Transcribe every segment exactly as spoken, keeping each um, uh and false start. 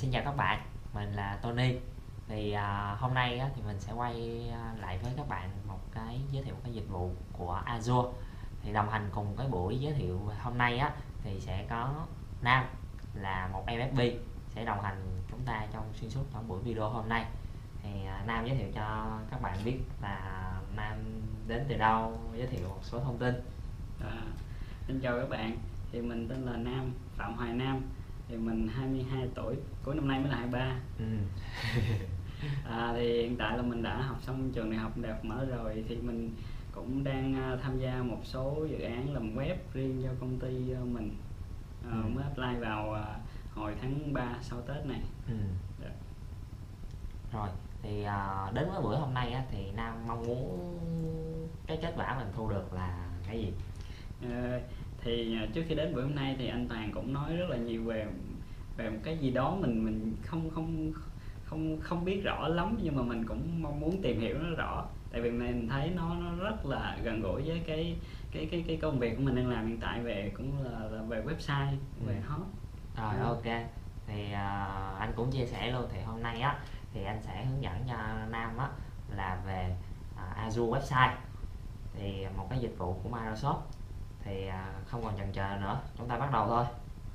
Xin chào các bạn, mình là Tony. Thì à, hôm nay á, thì mình sẽ quay à, lại với các bạn một cái giới thiệu cái dịch vụ của Azure. Thì đồng hành cùng cái buổi giới thiệu hôm nay á, thì sẽ có Nam là một em ép pê sẽ đồng hành chúng ta trong xuyên suốt trong buổi video hôm nay. Thì à, Nam giới thiệu cho các bạn biết là Nam đến từ đâu, giới thiệu một số thông tin. À, xin chào các bạn, thì mình tên là Nam, Phạm Hoài Nam, thì mình hai mươi hai tuổi, cuối năm nay mới là hai mươi ba. Ừ. À, thì hiện tại là mình đã học xong trường đại học Đại học Mở rồi, thì mình cũng đang uh, tham gia một số dự án làm web riêng cho công ty uh, mình. Uh, Ừ. Mới apply vào uh, hồi tháng ba sau Tết này. Ừ. Dạ. Rồi thì à, đến với buổi hôm nay á, thì Nam mong muốn cái kết quả mình thu được là cái gì? Uh, thì uh, trước khi đến buổi hôm nay thì anh Toàn cũng nói rất là nhiều về về một cái gì đó mình mình không không không không biết rõ lắm, nhưng mà mình cũng mong muốn tìm hiểu nó rõ, tại vì mình thấy nó nó rất là gần gũi với cái cái cái cái công việc của mình đang làm hiện tại, về cũng là, là về website, về Ừ. hot. Rồi Ừ. ok, thì à, anh cũng chia sẻ luôn, thì hôm nay á thì anh sẽ hướng dẫn cho Nam á là về à, Azure website, thì một cái dịch vụ của Microsoft. Thì à, không còn chần chờ nữa, chúng ta bắt đầu thôi.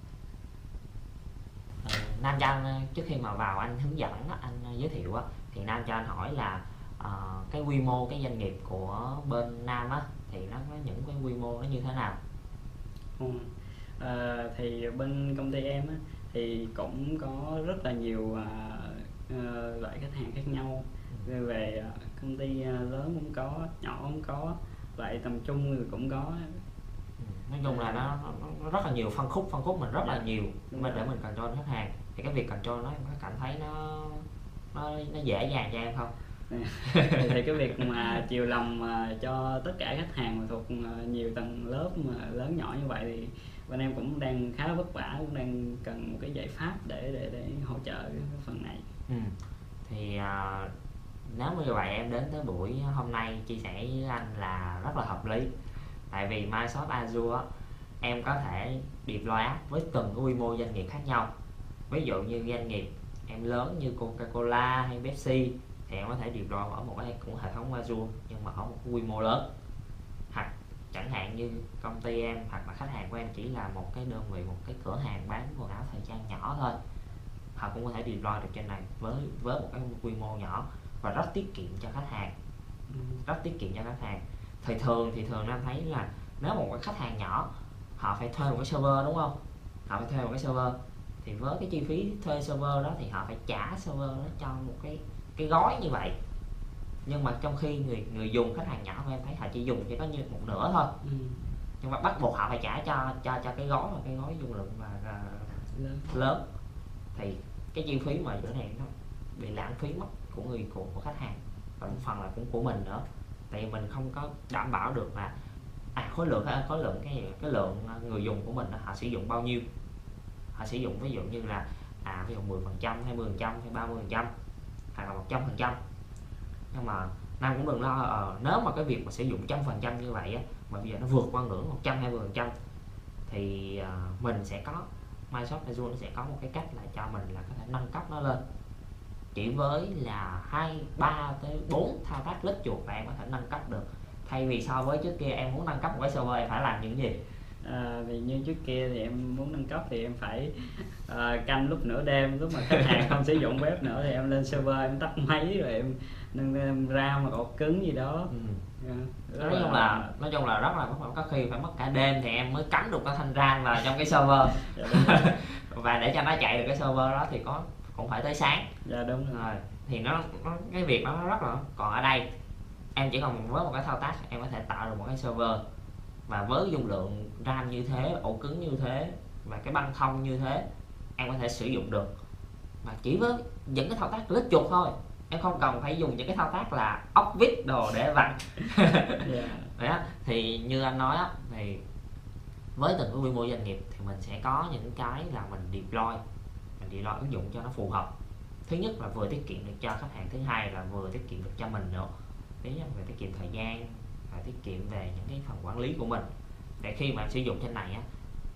Ừ, Nam cho anh, trước khi mà vào anh hướng dẫn á, anh giới thiệu á, thì Nam cho anh hỏi là à, cái quy mô cái doanh nghiệp của bên Nam á thì nó có những cái quy mô nó như thế nào? Ừ. À, thì bên công ty em á, thì cũng có rất là nhiều à, à, loại khách hàng khác nhau. Về, về à, công ty à, lớn cũng có, nhỏ cũng có, loại tầm trung thì cũng có. Ừ, nói chung là nó, nó, nó rất là nhiều phân khúc phân khúc mình rất Dạ, là nhiều đúng mình rồi. để mình control khách hàng. Thì cái việc control nó em có cảm thấy nó nó nó dễ dàng cho em không? Thì cái việc mà chiều lòng mà cho tất cả khách hàng mà thuộc nhiều tầng lớp mà lớn nhỏ như vậy, thì bên em cũng đang khá vất vả, cũng đang cần một cái giải pháp để để để hỗ trợ cái phần này. Ừ. Thì à, nếu như vậy em đến tới buổi hôm nay chia sẻ với anh là rất là hợp lý. Tại vì Microsoft Azure á, em có thể deploy app với từng cái quy mô doanh nghiệp khác nhau. Ví dụ như doanh nghiệp em lớn như Coca-Cola hay Pepsi thì em có thể deploy ở một cái cũng hệ thống Azure, nhưng mà ở một cái quy mô lớn. Hoặc chẳng hạn như công ty em hoặc là khách hàng của em chỉ là một cái đơn vị, một cái cửa hàng bán quần áo thời trang nhỏ thôi, họ cũng có thể deploy được trên này với với một cái quy mô nhỏ và rất tiết kiệm cho khách hàng, rất tiết kiệm cho khách hàng. Thì thường thì thường Nam thấy là nếu một cái khách hàng nhỏ họ phải thuê một cái server, đúng không? Họ phải thuê một cái server, thì với cái chi phí thuê server đó thì họ phải trả server đó cho một cái cái gói như vậy. Nhưng mà trong khi người người dùng, khách hàng nhỏ của em thấy họ chỉ dùng chỉ có như một nửa thôi, Ừ. nhưng mà bắt buộc họ phải trả cho cho cho cái gói, và cái gói dung lượng và uh, Lớn. lớn. Thì cái chi phí mà chỗ này nó bị lãng phí mất của người của, của khách hàng, và một phần là cũng của mình nữa. Tại vì mình không có đảm bảo được là à, khối lượng khối lượng cái cái lượng người dùng của mình họ sử dụng bao nhiêu. Họ sử dụng ví dụ như là à ví dụ mười phần trăm, hai mươi phần trăm hay ba mươi phần trăm hoặc là một trăm phần trăm. Nhưng mà Nam cũng đừng lo ờ, nếu mà cái việc mà sử dụng trăm phần trăm như vậy á, mà bây giờ nó vượt qua ngưỡng một trăm hai mươi phần trăm thì à, mình sẽ có Microsoft Azure nó sẽ có một cái cách là cho mình là có thể nâng cấp nó lên chỉ với là hai ba tới bốn thao tác lít chuột là em có thể nâng cấp được. Thay vì so với trước kia em muốn nâng cấp một cái server em phải làm những gì? À, vì như trước kia thì em muốn nâng cấp thì em phải à, canh lúc nửa đêm, lúc mà khách hàng không sử dụng web nữa thì em lên server, em tắt máy rồi em nâng em ra một ổ cứng gì đó. Ừ. À, nói chung là nói chung là rất là có khi phải mất cả đêm thì em mới cắm được cái thanh RAM vào trong cái server. Dạ, đúng rồi. Và để cho nó chạy được cái server đó thì có cũng phải tới sáng. Dạ, đúng rồi. Rồi thì nó, nó cái việc đó nó rất là, còn ở đây em chỉ cần với một cái thao tác em có thể tạo được một cái server, và với dung lượng RAM như thế, ổ cứng như thế và cái băng thông như thế em có thể sử dụng được, mà chỉ với những cái thao tác click chuột thôi. Em không cần phải dùng những cái thao tác là ốc vít đồ để vặn. Yeah. Đó, thì như anh nói á, thì với từng cái quy mô doanh nghiệp thì mình sẽ có những cái là mình deploy mình deploy ứng dụng cho nó phù hợp. Thứ nhất là vừa tiết kiệm được cho khách hàng, thứ hai là vừa tiết kiệm được cho mình nữa. Đấy là về tiết kiệm thời gian và tiết kiệm về những cái phần quản lý của mình. Để khi mà sử dụng trên này á,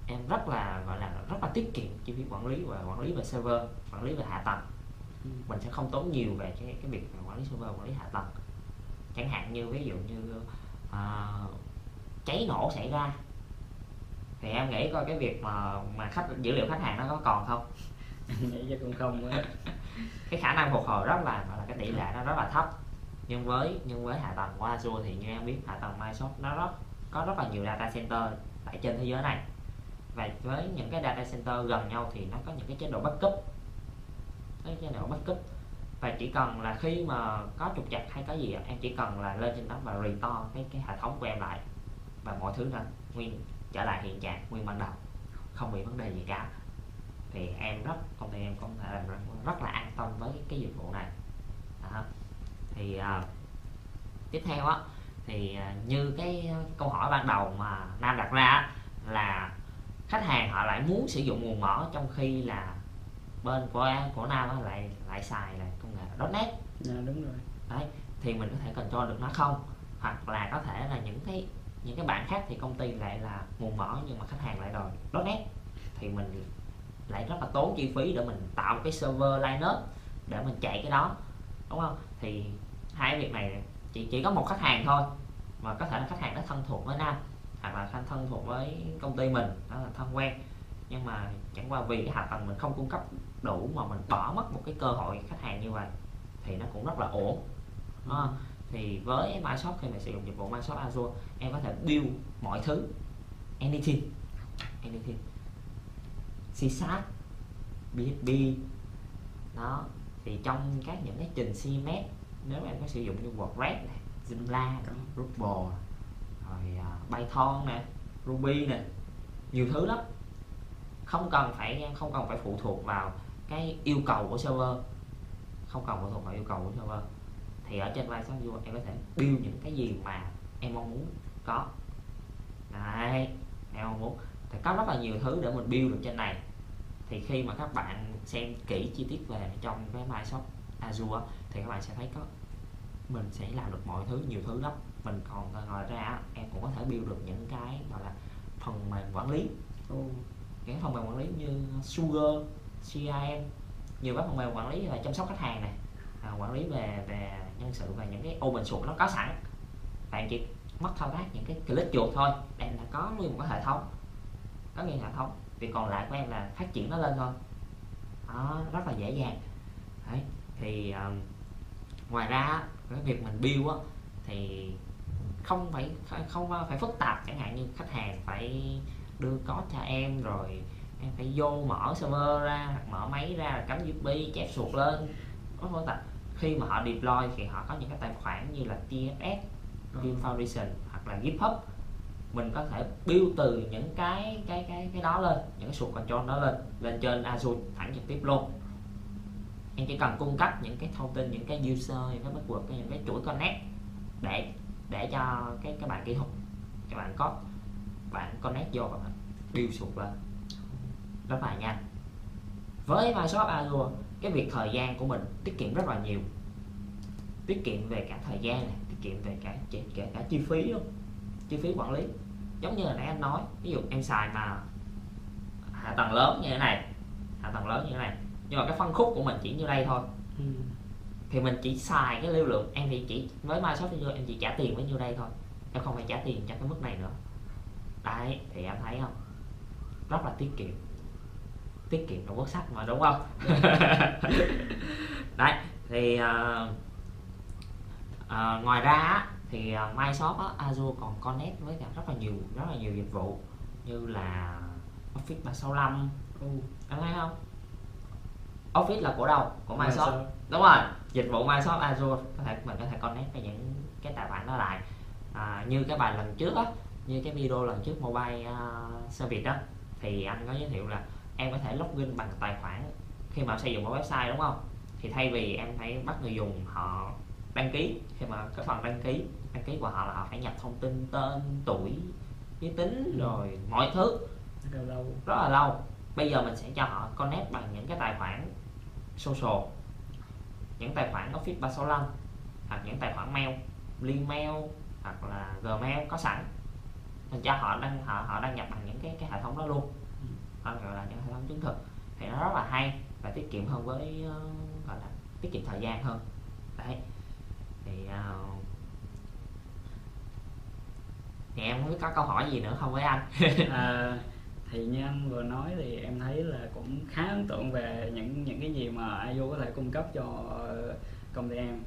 em rất là gọi là rất là tiết kiệm chi phí quản lý và quản lý về server, quản lý về hạ tầng. Ừ. Mình sẽ không tốn nhiều về cái cái việc quản lý server, quản lý hạ tầng. Chẳng hạn như ví dụ như à, cháy nổ xảy ra thì em nghĩ coi cái việc mà mà khách dữ liệu khách hàng nó có còn không. Nghĩ chắc cũng không á. Cái khả năng phục hồi rất là gọi là cái tỷ lệ nó rất là thấp. Nhưng với nhưng với hạ tầng của Azure thì như em biết hạ tầng Microsoft nó rất có rất là nhiều data center tại trên thế giới này, và với những cái data center gần nhau thì nó có những cái chế độ backup, cái chế độ backup và chỉ cần là khi mà có trục trặc hay có gì em chỉ cần là lên trên đó và restore cái cái hệ thống của em lại và mọi thứ nó nguyên trở lại hiện trạng nguyên ban đầu, không bị vấn đề gì cả. Thì em rất công ty em có thể làm rất, rất là an tâm với cái dịch vụ này. Đó. Thì uh, tiếp theo á thì uh, như cái câu hỏi ban đầu mà Nam đặt ra là khách hàng họ lại muốn sử dụng nguồn mở trong khi là bên của của Nam lại lại xài là công nghệ chấm net. Dạ đúng rồi. Đấy, thì mình có thể control được nó không, hoặc là có thể là những cái những cái bản khác thì công ty lại là nguồn mở nhưng mà khách hàng lại đòi chấm net, thì mình lại rất là tốn chi phí để mình tạo một cái server Linux để mình chạy cái đó, đúng không? Thì hai việc này chỉ chỉ có một khách hàng thôi, mà có thể là khách hàng đó thân thuộc với Nam hoặc là thân thuộc với công ty mình, đó là thân quen, nhưng mà chẳng qua vì cái hạ tầng mình không cung cấp đủ mà mình bỏ mất một cái cơ hội khách hàng như vậy thì nó cũng rất là ổn. Ừ. Thì với Microsoft khi mà sử dụng dịch vụ Microsoft Azure em có thể build mọi thứ anything anything C sharp, B S B đó. Thì trong các những cái trình C M S nếu em có sử dụng như WordPress này, Joomla, Drupal, rồi uh, Python nè, Ruby nè, nhiều thứ lắm, không cần phải không cần phải phụ thuộc vào cái yêu cầu của server, không cần phụ thuộc vào yêu cầu của server. Thì ở trên Microsoft Azure em có thể build những cái gì mà em mong muốn có. Đấy, em mong muốn thì có rất là nhiều thứ để mình build được trên này. Thì khi mà các bạn xem kỹ chi tiết về trong cái Microsoft Azure thì các bạn sẽ thấy có mình sẽ làm được mọi thứ, nhiều thứ lắm. Mình còn ngoài ra em cũng có thể build được những cái gọi là phần mềm quản lý. Oh. Những phần mềm quản lý như Sugar, C R M, nhiều các phần mềm quản lý về chăm sóc khách hàng này, à, quản lý về về nhân sự và những cái open source nó có sẵn. Bạn chỉ mất thao tác những cái click chuột thôi, em đã có nguyên một cái hệ thống, có nguyên hệ thống. Việc còn lại của em là phát triển nó lên thôi. Đó, rất là dễ dàng. Đấy, thì uh, ngoài ra cái việc mình build á thì không phải không phải phức tạp, chẳng hạn như khách hàng phải đưa code cho em rồi em phải vô mở server ra hoặc mở máy ra cắm u ét bê chép suột lên, rất phức tạp. Khi mà họ deploy thì họ có những cái tài khoản như là T F S, Team Foundation hoặc là GitHub, mình có thể build từ những cái cái cái cái đó lên, những cái suột control đó lên lên trên Azure thẳng trực tiếp luôn. Em chỉ cần cung cấp những cái thông tin, những cái user, những cái password, những cái chuỗi connect để để cho cái các bạn kỹ thuật, các bạn có bạn connect vô và build suột lên rất là nhanh. Với Microsoft Azure cái việc thời gian của mình tiết kiệm rất là nhiều, tiết kiệm về cả thời gian này, tiết kiệm về cả kể cả chi phí luôn, chi phí quản lý. Giống như là nãy em nói, ví dụ em xài mà hạ tầng lớn như thế này, hạ tầng lớn như thế này, nhưng mà cái phân khúc của mình chỉ như đây thôi, ừ. thì mình chỉ xài cái lưu lượng, em thì chỉ với Microsoft Azure em chỉ trả tiền với nhiêu đây thôi, em không phải trả tiền cho cái mức này nữa. Đấy, thì em thấy không, rất là tiết kiệm, tiết kiệm là quốc sách mà, đúng không? Đấy, thì uh, uh, ngoài ra thì uh, Microsoft Azure còn connect với cả rất là nhiều rất là nhiều dịch vụ như là Office ba sáu lăm. Ừ, em thấy không? Office là của đâu? Của Microsoft. Microsoft. Đúng rồi, dịch vụ Microsoft Azure có thể mình có thể connect với những cái tài khoản đó lại. À, như cái bài lần trước á, như cái video lần trước mobile uh, service đó, thì anh có giới thiệu là em có thể login bằng tài khoản khi mà xây dựng một website, đúng không? Thì thay vì em phải bắt người dùng họ đăng ký, khi mà cái phần đăng ký đăng ký của họ là họ phải nhập thông tin tên, tuổi, giới tính, ừ. rồi mọi thứ rất là lâu, rất là lâu. Bây giờ mình sẽ cho họ connect bằng những cái tài khoản social, những tài khoản Office ba sáu lăm hoặc những tài khoản mail, Gmail hoặc là Gmail có sẵn. mình cho họ đăng họ họ đăng nhập bằng những cái cái hệ thống đó luôn, họ gọi là những hệ thống chứng thực, thì nó rất là hay và tiết kiệm hơn với uh, gọi là tiết kiệm thời gian hơn đấy. Thì uh, thì em không biết có câu hỏi gì nữa không với anh? à, thì như anh vừa nói thì em thấy là cũng khá ấn tượng về những những cái gì mà Azure có thể cung cấp cho công ty em.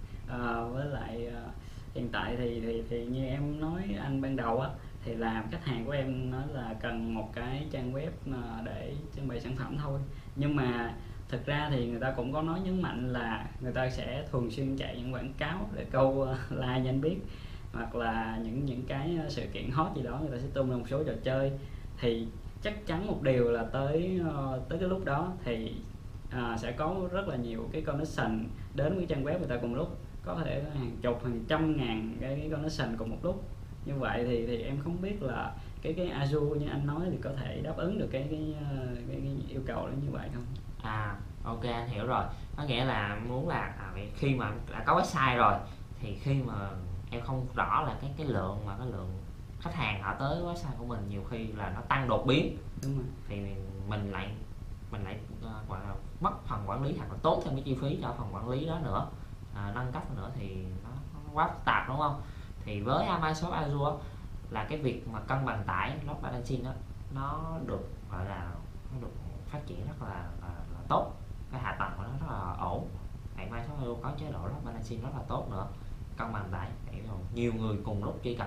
À, với lại uh, hiện tại thì thì thì như em nói anh ban đầu á, thì làm khách hàng của em nói là cần một cái trang web để trưng bày sản phẩm thôi, nhưng mà thực ra thì người ta cũng có nói nhấn mạnh là người ta sẽ thường xuyên chạy những quảng cáo để câu uh, like nhanh biết, hoặc là những những cái sự kiện hot gì đó người ta sẽ tung ra một số trò chơi. Thì chắc chắn một điều là tới uh, tới cái lúc đó thì uh, sẽ có rất là nhiều cái connection đến với trang web người ta cùng lúc, có thể hàng chục hàng trăm ngàn cái, cái connection cùng một lúc. Như vậy thì thì em không biết là cái cái Azure như anh nói thì có thể đáp ứng được cái cái, cái, cái yêu cầu đó như vậy không? À ok, anh hiểu rồi. Có nghĩa là muốn là à, khi mà đã có website rồi thì khi mà em không rõ là cái cái lượng mà cái lượng khách hàng họ tới website của mình nhiều khi là nó tăng đột biến. Đúng rồi. Thì mình lại mình lại uh, gọi là mất phần quản lý hoặc là tốn thêm cái chi phí cho phần quản lý đó nữa, à, nâng cấp nữa thì nó, nó quá phức tạp đúng không? Thì với Microsoft Azure là cái việc mà cân bằng tải load balancing đó nó được gọi là nó được phát triển rất là, là, là tốt, cái hạ tầng của nó rất là ổn. Hiện Microsoft Azure có chế độ load balancing rất là tốt nữa, cân bằng tải để nhiều người cùng lúc truy cập.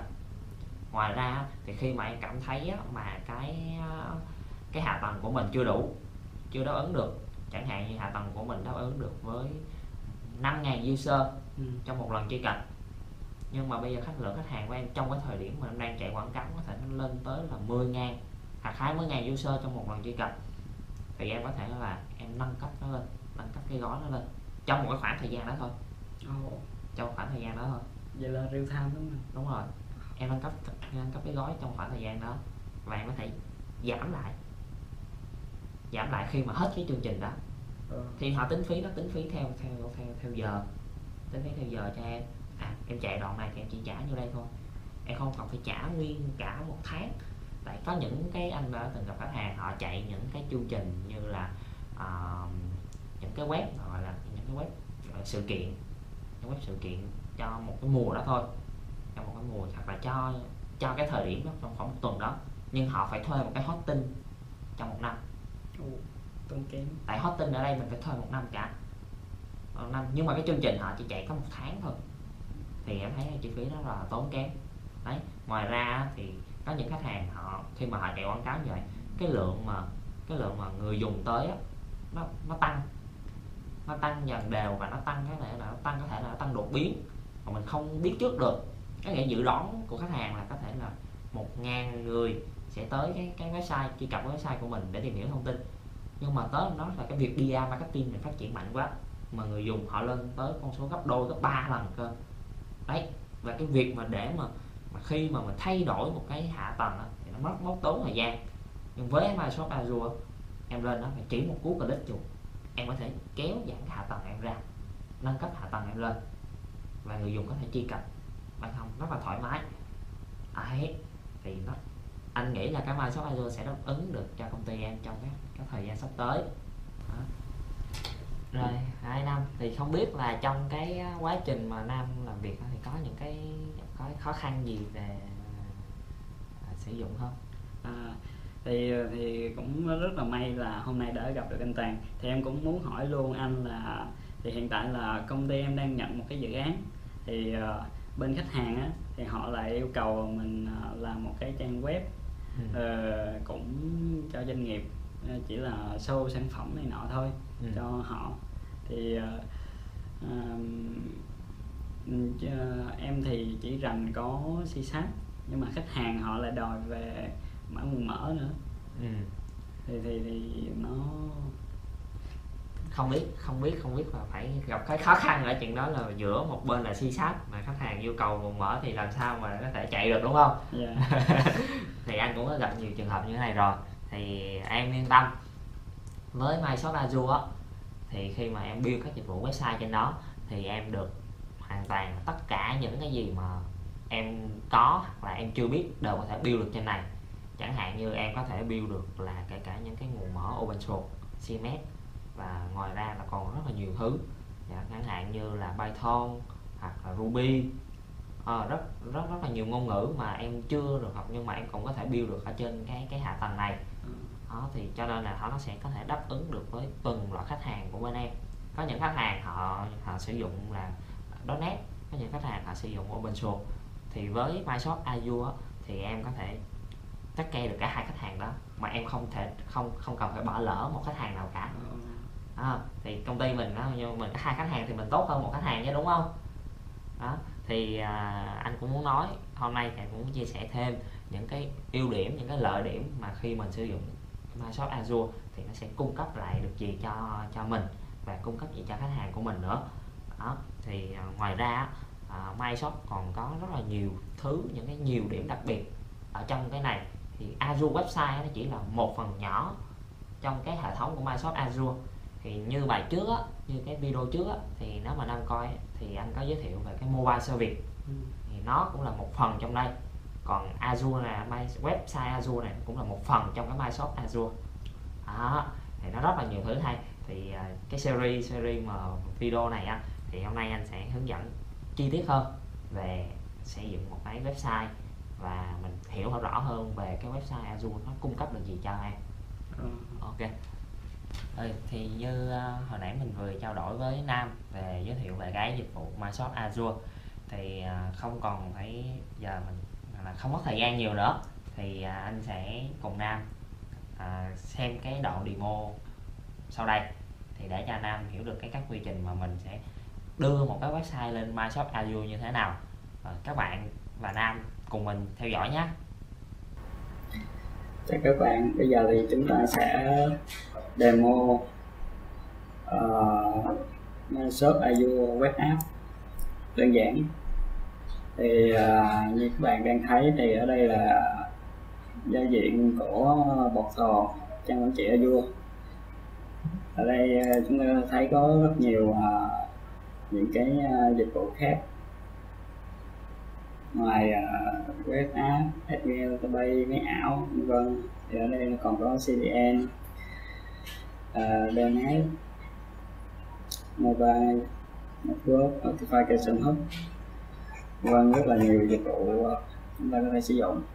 Ngoài ra thì khi mà em cảm thấy mà cái cái hạ tầng của mình chưa đủ, chưa đáp ứng được, chẳng hạn như hạ tầng của mình đáp ứng được với năm nghìn user ừ. trong một lần truy cập, nhưng mà bây giờ khách lượng khách hàng của em trong cái thời điểm mà em đang chạy quảng cáo có thể nó lên tới là mười nghìn hoặc hai mươi nghìn user trong một lần truy cập, thì em có thể là em nâng cấp nó lên, nâng cấp cái gói nó lên trong một cái khoảng thời gian đó thôi. oh. Trong một khoảng thời gian đó thôi. Vậy là real time đúng không? Đúng rồi, em nâng cấp nâng cấp cái gói trong khoảng thời gian đó, và em có thể giảm lại giảm lại khi mà hết cái chương trình đó. ừ. Thì họ tính phí, nó tính phí theo theo theo theo giờ, tính phí theo giờ cho em. À, em chạy đoạn này thì em chỉ trả như đây thôi, em không cần phải trả nguyên cả một tháng. Tại có những cái anh đã từng gặp khách hàng họ chạy những cái chương trình như là uh, những cái web gọi là những cái web uh, sự kiện, những web sự kiện cho một cái mùa đó thôi, cho một cái mùa hoặc là cho cho cái thời điểm đó trong khoảng một tuần đó, nhưng họ phải thuê một cái hosting trong một năm. Tốn kém. Tại hosting ở đây mình phải thuê một năm cả một năm, nhưng mà cái chương trình họ chỉ chạy có một tháng thôi, thì em thấy chi phí đó là tốn kém đấy. Ngoài ra thì có những khách hàng họ khi mà họ chạy quảng cáo như vậy, cái lượng mà cái lượng mà người dùng tới á, nó nó tăng nó tăng dần đều, và nó tăng cái này là nó tăng có thể là nó tăng đột biến mà mình không biết trước được. Cái nghĩa dự đoán của khách hàng là có thể là một ngàn người sẽ tới cái cái website, truy cập cái website của mình để tìm hiểu thông tin, nhưng mà tới nó là cái việc pê e rờ marketing mình phát triển mạnh quá mà người dùng họ lên tới con số gấp đôi gấp ba lần cơ đấy. Và cái việc mà để mà mà khi mà mình thay đổi một cái hạ tầng đó, thì nó mất mất tốn thời gian. Nhưng với Microsoft Azure em lên đó phải chỉ một cú click chuột, em có thể kéo giảm cái hạ tầng em ra, nâng cấp hạ tầng em lên, và người dùng có thể truy cập bằng không rất là thoải mái đấy. Thì nó anh nghĩ là cái Microsoft Azure sẽ đáp ứng được cho công ty em trong cái, cái thời gian sắp tới đó. Rồi hai năm thì không biết là trong cái quá trình mà Nam làm việc thì có những cái có khó khăn gì về à, sử dụng không? À, thì thì cũng rất là may là hôm nay đã gặp được anh Toàn. Thì em cũng muốn hỏi luôn anh là thì hiện tại là công ty em đang nhận một cái dự án, thì uh, bên khách hàng á thì họ lại yêu cầu mình uh, làm một cái trang web ừ. uh, cũng cho doanh nghiệp, uh, chỉ là show sản phẩm này nọ thôi ừ. cho họ. Thì uh, uh, em thì chỉ rành có C sharp, nhưng mà khách hàng họ lại đòi về mã nguồn mở nữa ừ. thì thì thì nó không biết không biết không biết là phải gặp cái khó khăn ở chuyện đó là giữa một bên là C sharp mà khách hàng yêu cầu nguồn mở thì làm sao mà có thể chạy được đúng không? Yeah. Thì anh cũng có gặp nhiều trường hợp như thế này rồi, thì em yên tâm với Microsoft Azure thì khi mà em build các dịch vụ website trên đó thì em được hoàn toàn tất cả những cái gì mà em có hoặc là em chưa biết đều có thể build được trên này. Chẳng hạn như em có thể build được là kể cả những cái nguồn mở open source, xê em ét, và ngoài ra là còn rất là nhiều thứ, chẳng hạn như là Python hoặc là Ruby, à, rất rất rất là nhiều ngôn ngữ mà em chưa được học nhưng mà em cũng có thể build được ở trên cái cái hạ tầng này. Đó, thì cho nên là nó sẽ có thể đáp ứng được với từng loại khách hàng của bên em. Có những khách hàng họ họ sử dụng là .net, có những khách hàng họ sử dụng open source. Thì với Microsoft Azure thì em có thể take care được cả hai khách hàng đó mà em không thể không không cần phải bỏ lỡ một khách hàng nào cả. À, thì công ty mình đó, nhưng mình có hai khách hàng thì mình tốt hơn một khách hàng chứ, đúng không? Đó, thì à, anh cũng muốn nói hôm nay thì anh cũng muốn chia sẻ thêm những cái ưu điểm, những cái lợi điểm mà khi mình sử dụng Microsoft Azure thì nó sẽ cung cấp lại được gì cho cho mình và cung cấp gì cho khách hàng của mình nữa. Đó, thì à, ngoài ra à, Microsoft còn có rất là nhiều thứ, những cái nhiều điểm đặc biệt ở trong cái này. Thì Azure Website nó chỉ là một phần nhỏ trong cái hệ thống của Microsoft Azure. Thì như bài trước á, như cái video trước á, thì nếu mà đang coi thì anh có giới thiệu về cái mobile service, ừ. thì nó cũng là một phần trong đây. Còn Azure là website Azure này cũng là một phần trong cái Microsoft Azure. Đó, thì nó rất là nhiều thứ hay. Thì cái series series mà video này á, thì hôm nay anh sẽ hướng dẫn chi tiết hơn về xây dựng một cái website và mình hiểu rõ hơn về cái website Azure nó cung cấp được gì cho em. ừ. Ok. Ừ, thì như uh, hồi nãy mình vừa trao đổi với Nam về giới thiệu về cái dịch vụ Microsoft Azure, thì uh, không còn phải giờ mình là không mất thời gian nhiều nữa, thì uh, anh sẽ cùng Nam uh, xem cái đoạn demo sau đây, thì để cho Nam hiểu được cái các quy trình mà mình sẽ đưa một cái website lên Microsoft Azure như thế nào. uh, các bạn và Nam cùng mình theo dõi nhé. Chào các bạn, bây giờ thì chúng ta sẽ demo uh, Microsoft Azure Web App đơn giản. Thì uh, như các bạn đang thấy thì ở đây là giao diện của portal trang quản trị Azure. Ở đây uh, chúng ta thấy có rất nhiều uh, những cái uh, dịch vụ khác ngoài uh, web app, ét quy eo, database, máy ảo, vân vân. Thì ở đây còn có xê đê en, uh, đê en ét, mobile, network, notification hub, vân, rất là nhiều dịch vụ uh, chúng ta có thể sử dụng.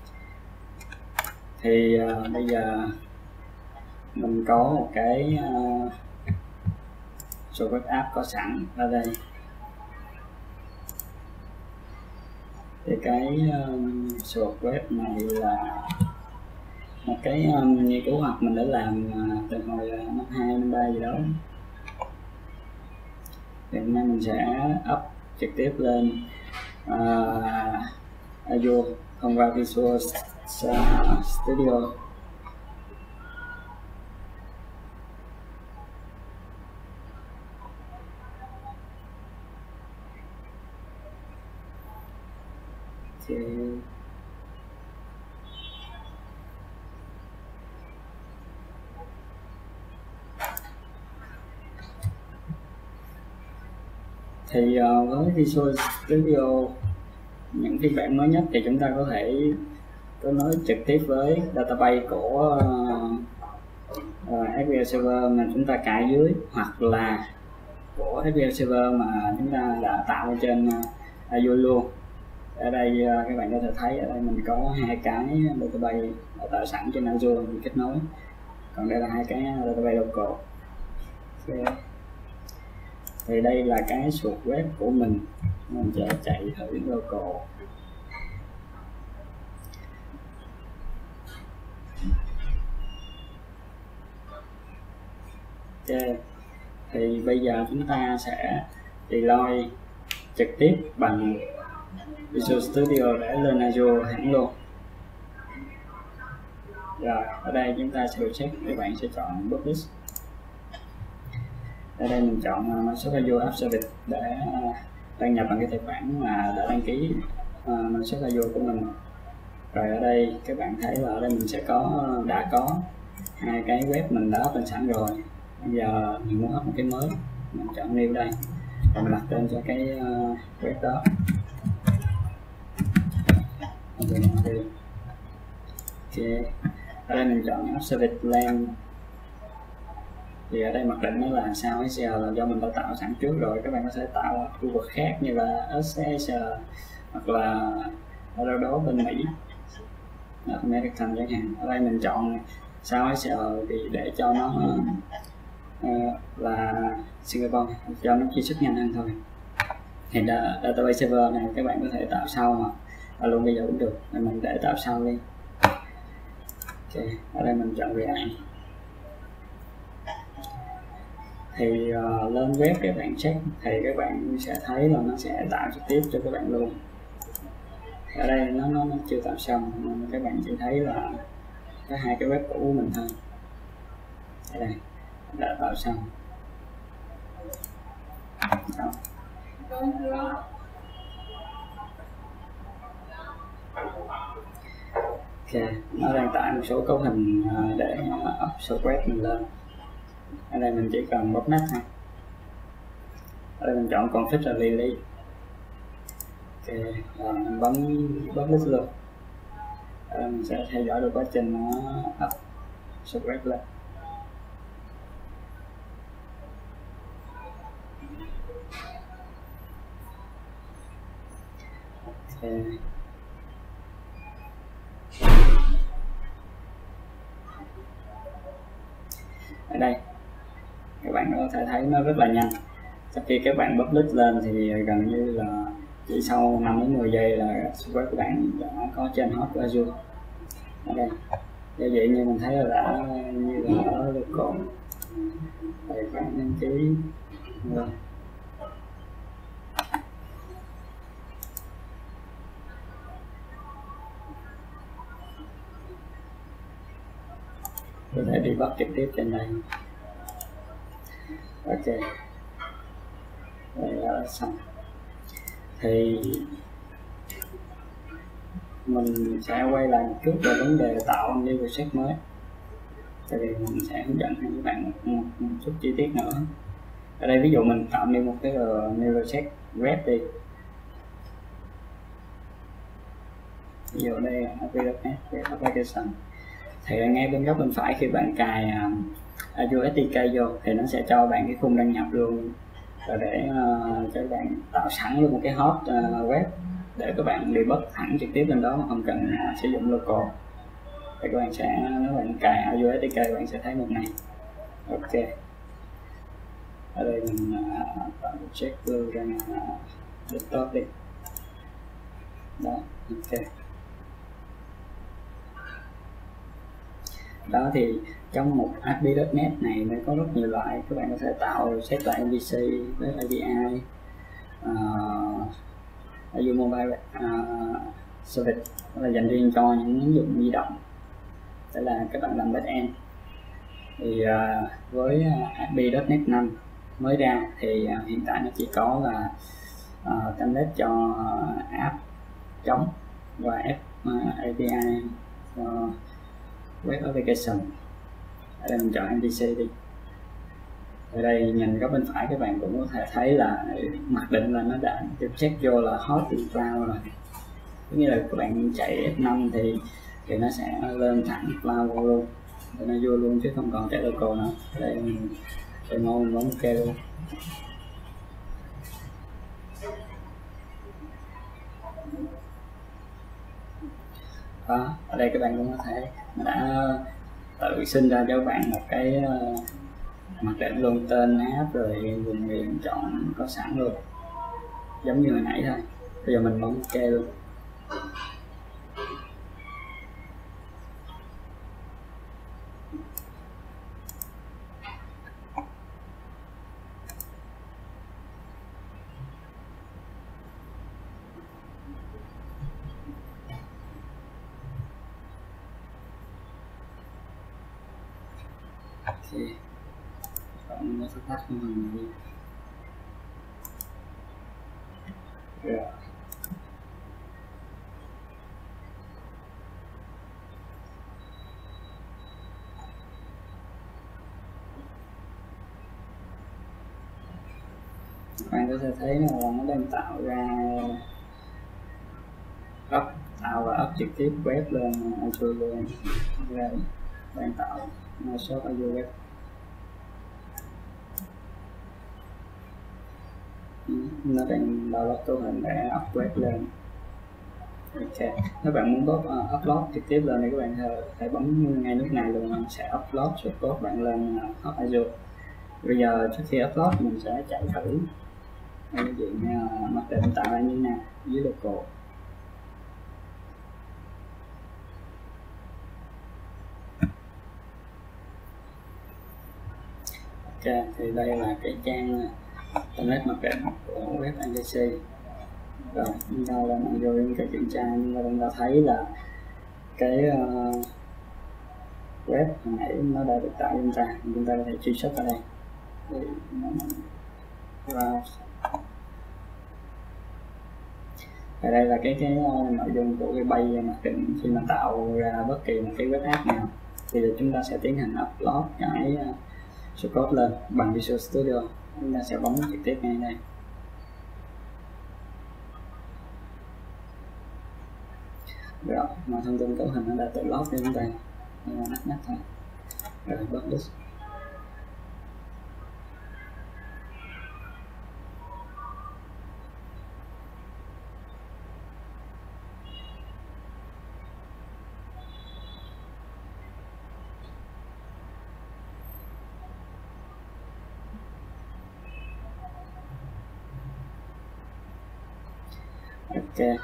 Thì uh, bây giờ mình có một cái uh, số web app có sẵn ở đây. Thì cái um, source web này là một cái um, nghiên cứu học mình đã làm uh, từ hồi uh, năm hai, năm ba gì đó. Thì hôm nay mình sẽ up trực tiếp lên uh, Azure thông qua Visual Studio. Thì thì uh, với Visual Studio những phiên bản mới nhất thì chúng ta có thể kết nối trực tiếp với database của uh, uh, ét quy eo Server mà chúng ta cài dưới, hoặc là của ét quy eo Server mà chúng ta đã tạo ở trên uh, Azure luôn. Ở đây uh, các bạn có thể thấy ở đây mình có hai cái database đã tạo sẵn trên Azure mình kết nối, còn đây là hai cái database local. Okay. Thì đây là cái source web của mình, mình sẽ chạy thử local. Ok, thì bây giờ chúng ta sẽ deploy trực tiếp bằng Visual Studio để lên Azure hẳn luôn. Rồi, ở đây chúng ta sẽ check, các bạn sẽ chọn Publish. Ở đây mình chọn Microsoft Azure App Service để đăng nhập bằng cái tài khoản mà đã đăng ký uh, Microsoft Azure của mình. Rồi ở đây các bạn thấy là ở đây mình sẽ có đã có hai cái web mình đã up lên sẵn rồi. Bây giờ mình muốn up một cái mới, mình chọn new đây và mình đặt tên cho cái uh, web đó. Ok, ở đây mình chọn Observate Plan. Thì ở đây mặc định nó là sao ét e là do mình đã tạo sẵn trước rồi. Các bạn có thể tạo ở khu vực khác như là ét ét e hoặc là ở đâu đó bên Mỹ, American chẳng hạn. Ở đây mình chọn sao ét e thì để cho nó uh, là Singapore, cho nó truy xuất nhanh hơn thôi. Thì database server này các bạn có thể tạo sau mà à, luôn bây giờ cũng được, nên mình để tạo sau đi. Ok, ở đây mình chọn React. Thì uh, lên web các bạn check thì các bạn sẽ thấy là nó sẽ tạo trực tiếp cho các bạn luôn. Ở đây nó nó, nó chưa tạo xong nên các bạn chỉ thấy là có hai cái web cũ của mình thôi. Ở đây đã tạo xong. Đó. Ok, nó đang tải một số cấu hình để up spread mình lên. Ở đây mình chỉ cần bấm nắp thôi. Ở đây mình chọn config là Lily. Ok, rồi mình bấm publish luôn. Ở đây mình sẽ theo dõi được quá trình nó up spread lên. Ok. Ở đây các bạn có thể thấy nó rất là nhanh. Sau khi các bạn publish lên thì gần như là chỉ sau năm đến mười giây là spread của bạn đã có trên hot của Azure. Ở đây như vậy như mình thấy là đã như là ở local tài khoản đăng ký rồi. Có thể đi bắt trực tiếp trên đây. Ok, đây là xong. Thì mình sẽ quay lại một chút về vấn đề tạo new project mới. Tại vì mình sẽ hướng dẫn cho các bạn một, một, một chút chi tiết nữa. Ở đây ví dụ mình tạo new một cái new project rep đi. Ví dụ đây là application. Thì ngay bên góc bên phải khi bạn cài uh, Azure ét đê ca vô thì nó sẽ cho bạn cái khung đăng nhập luôn, rồi để uh, cho các bạn tạo sẵn luôn một cái hot uh, web để các bạn debug thẳng trực tiếp lên đó mà không cần uh, sử dụng local. Thì các bạn sẽ, nếu bạn cài Azure ét đê ca các bạn sẽ thấy một này. Ok, ở đây mình uh, tạo một check lưu ra uh, desktop đi. Đó, ok. Đó thì trong một a pê i chấm net này nó có rất nhiều loại. Các bạn có thể tạo set lại em vê xê với a pê i, uh, Azure Mobile uh, Service là dành riêng cho những ứng dụng di động, đó là các bạn làm backend. Thì uh, với a pê i chấm net năm mới ra thì uh, hiện tại nó chỉ có là uh, template cho uh, app chống và app uh, a pê i cho web application. Ở đây mình chọn em vê xê đi. Ở đây nhìn góc bên phải các bạn cũng có thể thấy là mặc định là nó đã được check vô là hot in cloud rồi. Có nghĩa là các bạn chạy ép năm thì thì nó sẽ lên thẳng cloud vô luôn, để nó vô luôn chứ không còn chạy local nữa. Ở đây mình demo mình bấm ok luôn. Đó, ở đây các bạn cũng có thể đã tự sinh ra cho bạn một cái uh, mặc định luôn tên app rồi vùng miền chọn có sẵn luôn, giống như hồi nãy thôi. Bây giờ mình bấm ok luôn. Ok, còn nó sẽ tắt của mình đi. Rồi. Các bạn có thể thấy là nó đang tạo ra góc tạo và up trực tiếp web lên Azure luôn. Rồi bạn tạo Microsoft Azure Web. Nó đang download cấu hình để up web lên. Ok, nếu bạn muốn bot, uh, upload trực tiếp lên thì các bạn phải bấm ngay lúc này luôn, nó sẽ upload source code bạn lên uh, Azure. Bây giờ trước khi upload mình sẽ chạy thử cái diện uh, mặc định tạo ra như thế nào dưới local. Ok, thì đây là cái trang template mặc định của web en vê xê. Rồi chúng ta lên vô những cái kiểm tra, nhưng mà chúng ta thấy là cái uh, web hồi nãy nó đã được tạo chúng ta, chúng ta có thể truy xuất ở đây. Và đây là cái cái uh, nội dung của cái bay mặc định khi mà tạo ra bất kỳ một cái web app nào thì chúng ta sẽ tiến hành upload cái uh, source code lên bằng Visual Studio. Chúng ta sẽ bấm trực tiếp ngay đây. Rồi, mà thông tin cấu hình nó đã tự load cho chúng ta, nên là nhắc nhắc thôi. Rồi publish. Ok.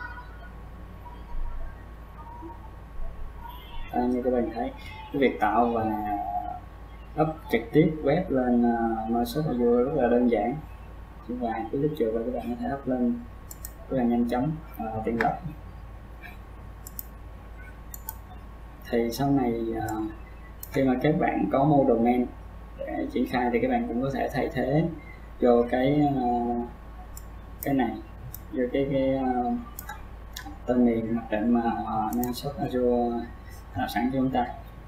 À, như các bạn thấy, cái việc tạo và up trực tiếp web lên uh, Microsoft Azure rất là đơn giản. Chỉ vài cái click chuột và các bạn có thể up lên rất là nhanh chóng và tiện lợi. Thì sau này uh, khi mà các bạn có một domain để triển khai thì các bạn cũng có thể thay thế vô cái uh, cái này, vô cái cái uh, tên miền mặc định mà uh, Microsoft Azure tạo sẵn cho chúng ta.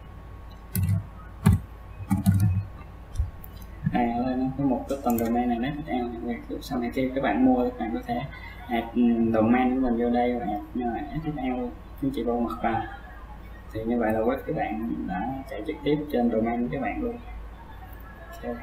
Đây nó có một cái tầng domain này net eo. Sau này khi các bạn mua, các bạn có thể add domain của mình vô đây và add ét eo chứng chỉ bảo mật vào. Thì như vậy là web các bạn đã chạy trực tiếp trên domain của các bạn luôn. Okay.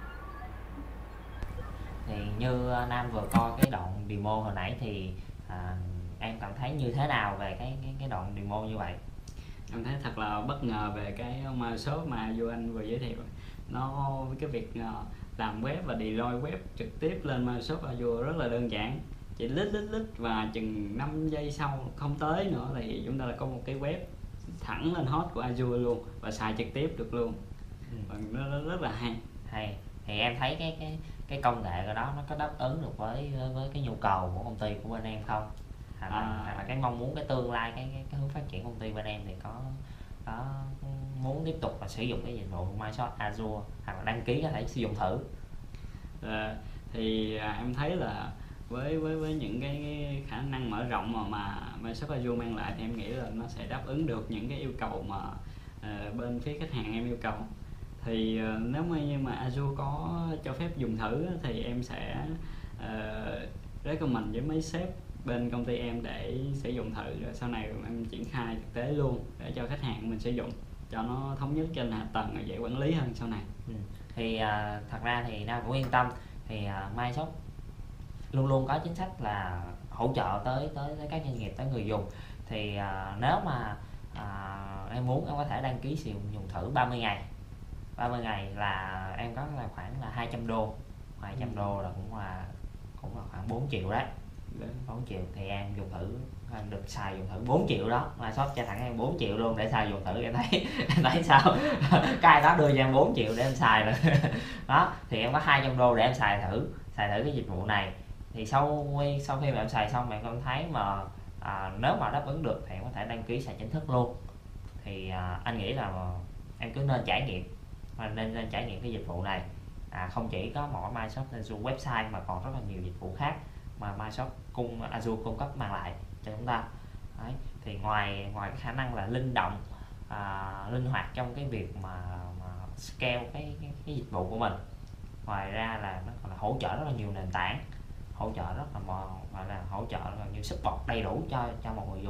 Thì như Nam vừa coi cái đoạn demo hồi nãy thì à, em cảm thấy như thế nào về cái cái, cái đoạn demo như vậy? Em thấy thật là bất ngờ về cái Microsoft mà vô anh vừa giới thiệu. Nó cái việc làm web và deploy web trực tiếp lên Microsoft Azure rất là đơn giản, chỉ lít lít lít và chừng năm giây sau không tới nữa thì chúng ta đã có một cái web thẳng lên host của Azure luôn và xài trực tiếp được luôn. Ừ. Và nó, nó rất là hay. Hay. Thì em thấy cái cái cái công nghệ của đó nó có đáp ứng được với với cái nhu cầu của công ty của bên em không? Hoặc là, à, hoặc là cái mong muốn, cái tương lai, cái, cái cái hướng phát triển công ty bên em thì có có muốn tiếp tục là sử dụng cái dịch vụ Microsoft Azure hoặc là đăng ký có thể sử dụng thử. À, thì à, em thấy là với với với những cái, cái khả năng mở rộng mà mà Microsoft Azure mang lại thì em nghĩ là nó sẽ đáp ứng được những cái yêu cầu mà à, bên phía khách hàng em yêu cầu. Thì à, nếu mà như mà Azure có cho phép dùng thử thì em sẽ à, recommend với mấy sếp bên công ty em để sử dụng thử, rồi sau này em triển khai thực tế luôn để cho khách hàng mình sử dụng cho nó thống nhất trên hạ tầng dễ quản lý hơn sau này. Ừ. Thì à, thật ra thì Nam cũng yên tâm, thì à, Microsoft luôn luôn có chính sách là hỗ trợ tới tới tới các doanh nghiệp, tới người dùng. Thì à, nếu mà à, em muốn, em có thể đăng ký sử dụng dùng thử ba mươi ngày. ba mươi ngày là em có là khoảng là hai trăm đô, hai trăm đô là cũng là cũng là khoảng bốn triệu đấy. bốn triệu thì em dùng thử, em được xài dùng thử bốn triệu đó, Microsoft cho thẳng em bốn triệu luôn để xài dùng thử. Em thấy em thấy sao cái đó đưa cho em bốn triệu để em xài rồi đó. Thì em có hai trăm đô để em xài thử xài thử cái dịch vụ này. Thì sau sau khi mà em xài xong, em cảm thấy mà à, nếu mà đáp ứng được thì em có thể đăng ký xài chính thức luôn. Thì à, anh nghĩ là em cứ nên trải nghiệm, nên nên trải nghiệm cái dịch vụ này. À, không chỉ có mỗi Microsoft Azure website mà còn rất là nhiều dịch vụ khác mà Microsoft cung Azure cung cấp mang lại cho chúng ta. Đấy. Thì ngoài ngoài cái khả năng là linh động, à, linh hoạt trong cái việc mà, mà scale cái, cái cái dịch vụ của mình, ngoài ra là nó còn là hỗ trợ rất là nhiều nền tảng, hỗ trợ rất là gọi là hỗ trợ rất là nhiều support đầy đủ cho cho một người dùng.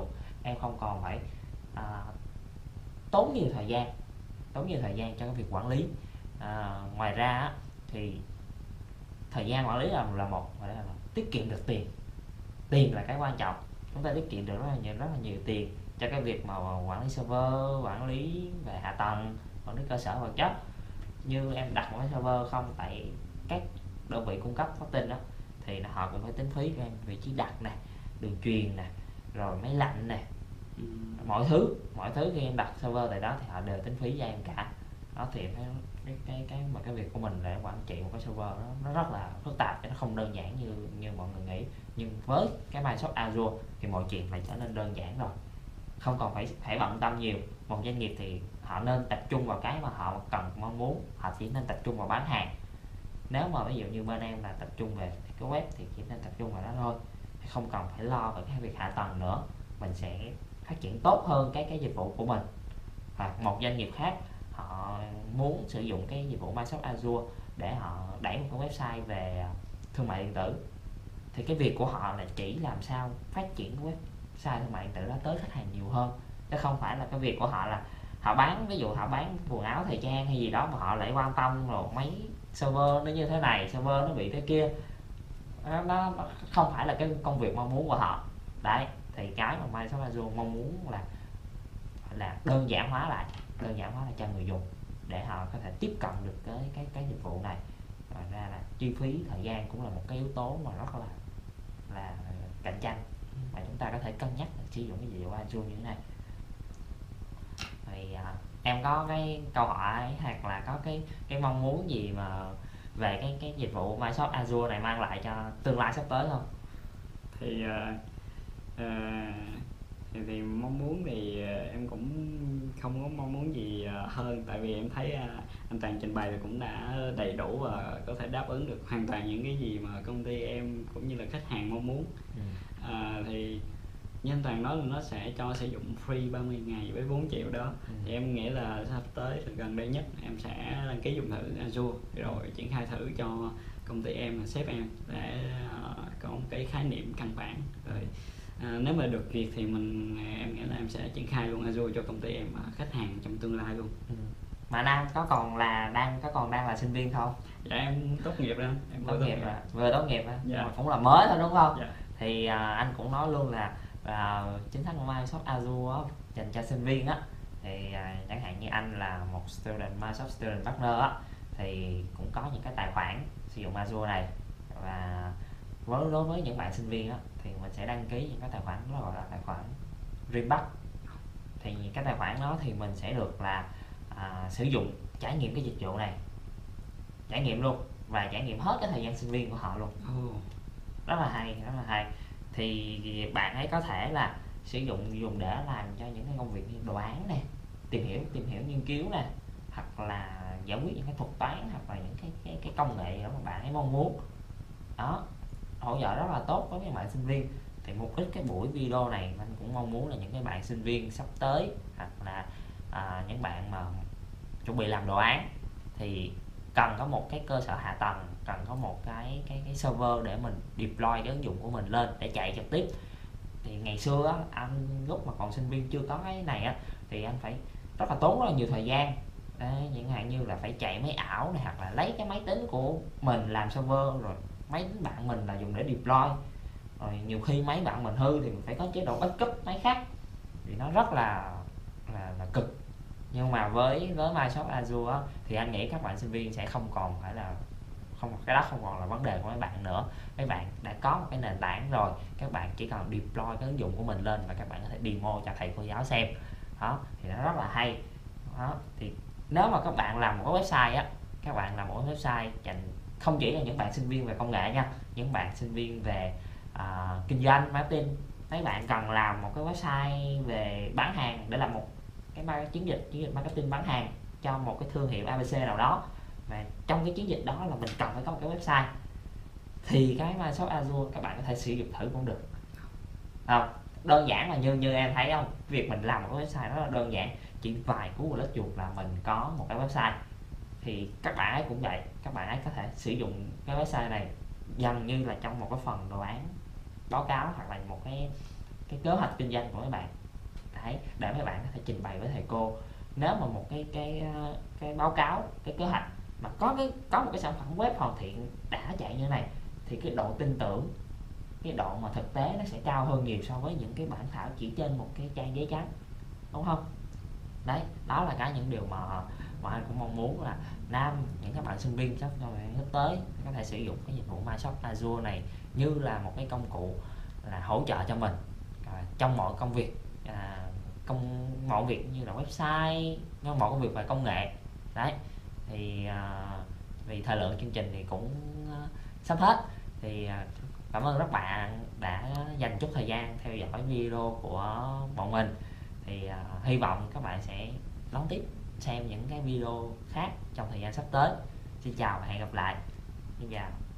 em không còn phải à, tốn nhiều thời gian tốn nhiều thời gian cho cái việc quản lý. À, ngoài ra á, thì thời gian quản lý là là một, và là tiết kiệm được tiền. Tiền là cái quan trọng, chúng ta tiết kiệm được rất là nhiều rất là nhiều tiền cho cái việc mà quản lý server, quản lý về hạ tầng, quản lý cơ sở vật chất. Như em đặt một cái server không tại các đơn vị cung cấp có tin đó, thì họ cũng phải tính phí cho em vị trí đặt nè, đường truyền nè, rồi máy lạnh nè, ừ. mọi thứ mọi thứ khi em đặt server tại đó thì họ đều tính phí cho em cả. Đó thì cái cái cái cái mà cái việc của mình để quản trị một cái server nó, nó rất là phức tạp, nó không đơn giản như như mọi người nghĩ. Nhưng với cái Microsoft Azure thì mọi chuyện lại trở nên đơn giản rồi, không còn phải phải bận tâm nhiều. Một doanh nghiệp thì họ nên tập trung vào cái mà họ cần mong muốn, họ chỉ nên tập trung vào bán hàng. Nếu mà ví dụ như bên em là tập trung về cái web thì chỉ nên tập trung vào đó thôi, không cần phải lo về cái việc hạ tầng nữa. Mình sẽ phát triển tốt hơn cái cái dịch vụ của mình. Và một doanh nghiệp khác họ muốn sử dụng cái dịch vụ Microsoft Azure để họ đẩy một cái website về thương mại điện tử, thì cái việc của họ là chỉ làm sao phát triển cái website thương mại điện tử đó tới khách hàng nhiều hơn, chứ không phải là cái việc của họ là họ bán, ví dụ họ bán quần áo thời trang hay gì đó mà họ lại quan tâm rồi mấy server nó như thế này, server nó bị thế kia. Nó, nó, nó không phải là cái công việc mong muốn của họ. Đấy, thì cái mà Microsoft Azure mong muốn là là đơn giản hóa lại, đơn giản hóa lại cho người dùng để họ có thể tiếp cận được cái cái cái dịch vụ này. Ngoài ra là chi phí, thời gian cũng là một cái yếu tố mà rất là là cạnh tranh mà chúng ta có thể cân nhắc sử dụng cái dịch vụ Azure như thế này. Thì à, em có cái câu hỏi hoặc là có cái cái mong muốn gì mà về cái cái dịch vụ Microsoft Azure này mang lại cho tương lai sắp tới không? Thì uh, uh, thì, thì mong muốn thì uh, em cũng không có mong muốn gì uh, hơn, tại vì em thấy uh, anh Toàn trình bày thì cũng đã đầy đủ và có thể đáp ứng được hoàn toàn những cái gì mà công ty em cũng như là khách hàng mong muốn. ừ. uh, thì như anh Toàn nói là nó sẽ cho sử dụng free ba mươi ngày với bốn triệu đó. ừ. Thì em nghĩ là sắp tới là gần đây nhất em sẽ đăng ký dùng thử Azure rồi triển khai thử cho công ty em và sếp em để uh, có một cái khái niệm căn bản rồi. À, nếu mà được việc thì mình em nghĩ là em sẽ triển khai luôn Azure cho công ty em và khách hàng trong tương lai luôn. ừ. Mà Nam có còn là đang có còn đang là sinh viên không? Dạ em tốt nghiệp rồi, em tốt, tốt nghiệp rồi, vừa tốt nghiệp rồi, dạ. mà cũng là mới thôi đúng không? Dạ. Thì à, anh cũng nói luôn là à, chính sách của Microsoft Azure á, dành cho sinh viên á, thì à, chẳng hạn như anh là một student Microsoft Student Partner á, thì cũng có những cái tài khoản sử dụng Azure này. Và với đối với những bạn sinh viên á, thì mình sẽ đăng ký những cái tài khoản đó gọi là tài khoản Rimback. Thì những cái tài khoản đó thì mình sẽ được là à, sử dụng trải nghiệm cái dịch vụ này, trải nghiệm luôn và trải nghiệm hết cái thời gian sinh viên của họ luôn. oh. Rất là hay, rất là hay. Thì bạn ấy có thể là sử dụng dùng để làm cho những cái công việc như đồ án nè, tìm hiểu tìm hiểu nghiên cứu nè, hoặc là giải quyết những cái thuật toán, hoặc là những cái cái, cái công nghệ đó mà bạn ấy mong muốn. Đó, hỗ trợ rất là tốt với các bạn sinh viên. Thì mục đích cái buổi video này anh cũng mong muốn là những cái bạn sinh viên sắp tới, hoặc là à, những bạn mà chuẩn bị làm đồ án thì cần có một cái cơ sở hạ tầng, cần có một cái cái cái server để mình deploy cái ứng dụng của mình lên để chạy trực tiếp. Thì ngày xưa á, anh lúc mà còn sinh viên chưa có cái này á, thì anh phải rất là tốn rất là nhiều thời gian. Đấy, những hạn như là phải chạy máy ảo này, hoặc là lấy cái máy tính của mình làm server, rồi máy tính bạn mình là dùng để deploy, rồi nhiều khi máy bạn mình hư thì mình phải có chế độ backup máy khác, thì nó rất là là, là cực. Nhưng mà với với Microsoft Azure á, thì anh nghĩ các bạn sinh viên sẽ không còn phải là không cái đó không còn là vấn đề của mấy bạn nữa. Mấy bạn đã có một cái nền tảng rồi, các bạn chỉ cần deploy cái ứng dụng của mình lên và các bạn có thể demo cho thầy cô giáo xem. Đó thì nó rất là hay. Đó thì nếu mà các bạn làm một cái website á, các bạn làm một cái website dành không chỉ là những bạn sinh viên về công nghệ nha, những bạn sinh viên về à, kinh doanh marketing, mấy bạn cần làm một cái website về bán hàng để làm một cái chiến dịch chiến dịch marketing bán hàng cho một cái thương hiệu a bê xê nào đó, và trong cái chiến dịch đó là mình cần phải có một cái website, thì cái Microsoft Azure các bạn có thể sử dụng thử cũng được. À, đơn giản là như như em thấy không, việc mình làm một cái website rất là đơn giản, chỉ vài cú click chuột là mình có một cái website. Thì các bạn ấy cũng vậy, các bạn ấy có thể sử dụng cái website này gần như là trong một cái phần đồ án báo cáo, hoặc là một cái cái kế hoạch kinh doanh của các bạn. thể để mấy bạn có thể trình bày với thầy cô. Nếu mà một cái cái cái báo cáo, cái kế hoạch mà có cái có một cái sản phẩm web hoàn thiện đã chạy như này thì cái độ tin tưởng, cái độ mà thực tế nó sẽ cao hơn nhiều so với những cái bản thảo chỉ trên một cái trang giấy trắng, đúng không? Đấy, đó là cái những điều mà mà anh cũng mong muốn là Nam, những các bạn sinh viên sắp sắp tới có thể sử dụng cái dịch vụ Microsoft Azure này như là một cái công cụ là hỗ trợ cho mình à, trong mọi công việc, à, công mọi việc như là website, mọi công việc về công nghệ. Đấy thì à, vì thời lượng chương trình thì cũng à, sắp hết, thì à, cảm ơn các bạn đã dành chút thời gian theo dõi video của bọn mình. Thì à, hy vọng các bạn sẽ đón tiếp xem những cái video khác trong thời gian sắp tới. Xin chào và hẹn gặp lại. Xin chào.